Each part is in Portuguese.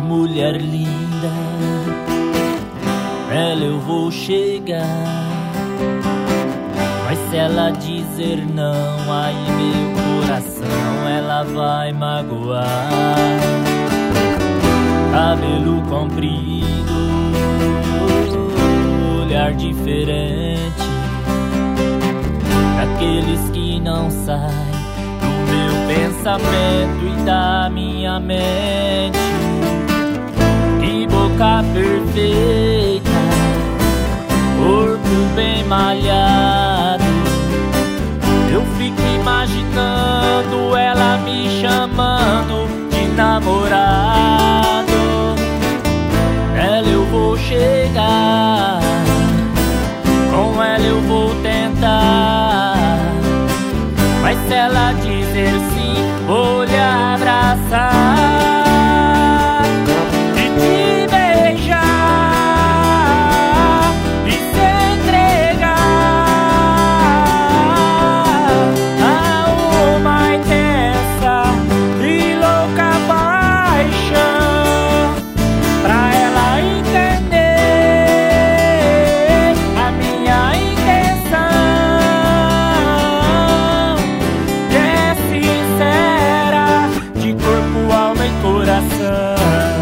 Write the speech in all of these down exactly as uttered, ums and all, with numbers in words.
mulher linda, ela eu vou chegar. Mas se ela dizer não, aí meu coração ela vai magoar. Cabelo comprido, olhar diferente, daqueles que não saem do meu pensamento e da minha mente. Que boca perfeita, corpo bem malhado, eu fico imaginando ela me chamando de namorado. Ela eu vou chegar, com ela eu vou tentar. Mas se ela dizer sim, vou lhe abraçar e te beijar e se entregar a uma intensa e louca paixão, pra ela entender a minha intenção, que é sincera, de corpo, alma e coração.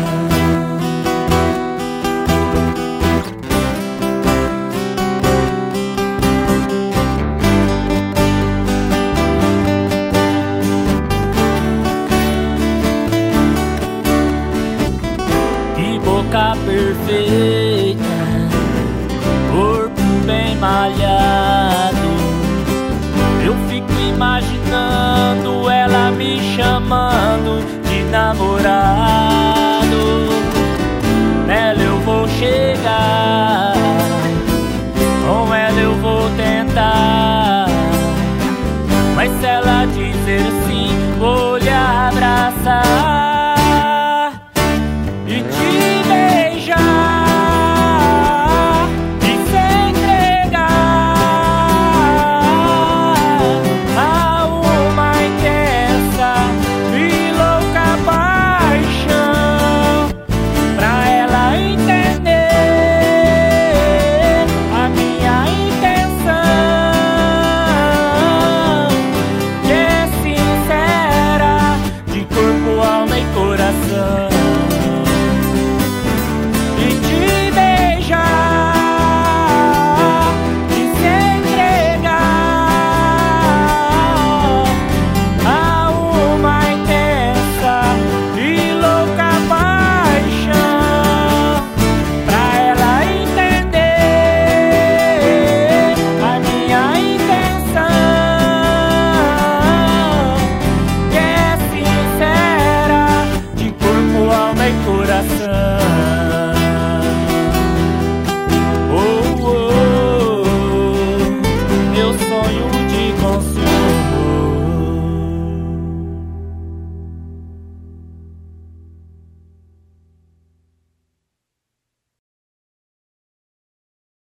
Que boca perfeita, corpo bem malhado, eu fico imaginando ela me chamando de namorado. Nela eu vou chegar, com ela eu vou tentar. Mas se ela dizer sim, vou lhe abraçar